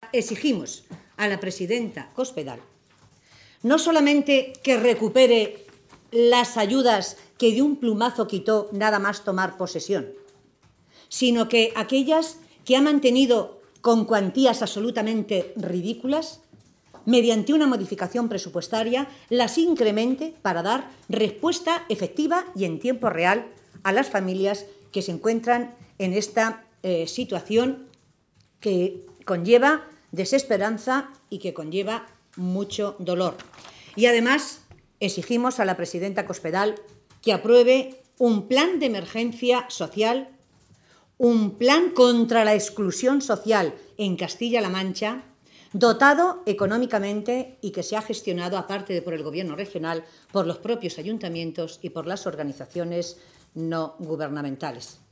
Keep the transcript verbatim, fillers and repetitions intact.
Exigimos a la presidenta Cospedal no solamente que recupere las ayudas que de un plumazo quitó nada más tomar posesión, sino que aquellas que ha mantenido con cuantías absolutamente ridículas, mediante una modificación presupuestaria, las incremente para dar respuesta efectiva y en tiempo real a las familias que se encuentran en esta eh, situación que conlleva desesperanza y que conlleva mucho dolor. Y además exigimos a la presidenta Cospedal que apruebe un plan de emergencia social, un plan contra la exclusión social en Castilla-La Mancha, dotado económicamente y que se ha gestionado, aparte de por el Gobierno regional, por los propios ayuntamientos y por las organizaciones no gubernamentales.